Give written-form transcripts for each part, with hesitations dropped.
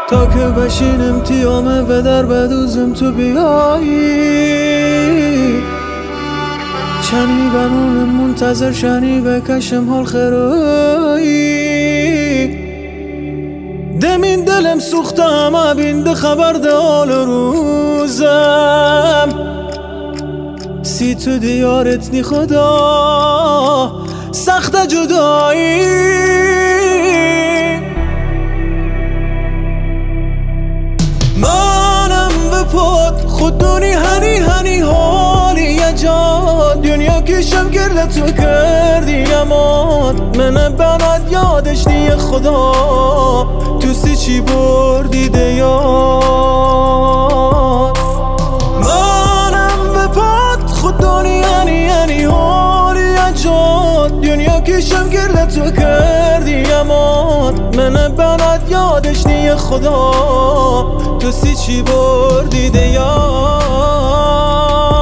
تا که بشینم تیامه و در بدوزم تو بیایی. چنی بمونم منتظر شنی بکشم حال خیرایی. دمین دلم سوخته همه بینده خبر ده حال روزم. سی تو دیارت نی خدا سخت جدایی. منم به پاد خود دونی هنی حالی یه جا دنیا کشم کرده تو کردی امان. من بنات یادش نیه خدا تو سی چی بردی دیاد. منم به پاد خود دونی هنی حالی یه جا دنیا کشم کرده تو کردی امان. من بنات یادش نیه خدا تو سی چی بردی دیاد.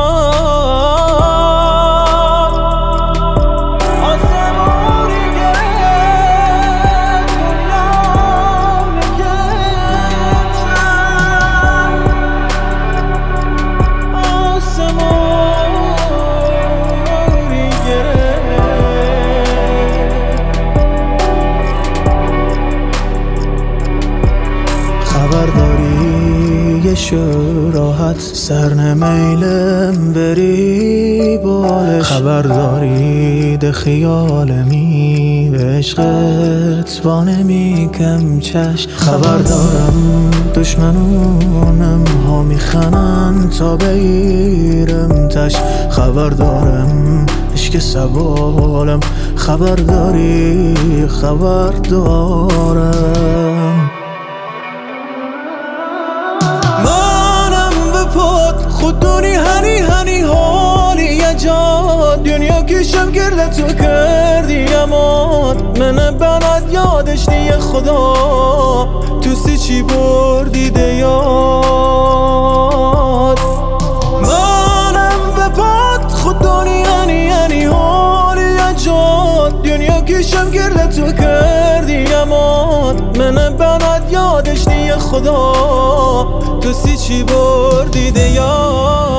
خبرداری راحت سر نمیلم بری بالش. خبرداری ده خیالمی به عشقت وانمی کم چشم. خبردارم دشمنونم ها میخنن تا بگیرم تش. خبردارم عشق سوالم خبرداری خبردارم. خود دونی هنی حالی یه جا دنیا کشم کرده تو کردی امان. من بنات یادش نیه خدا تو سی چی بردی دیاد. منم به پاد خود دونی هنی حالی یه جا دنیا کشم کرده تو کردی امان. من بنات یادش نیه خدا تو سی چی بردی دیاد.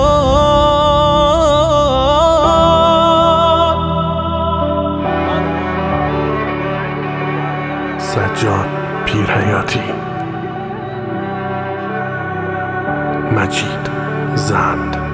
سجاد پیرحیاتی، مجید زند.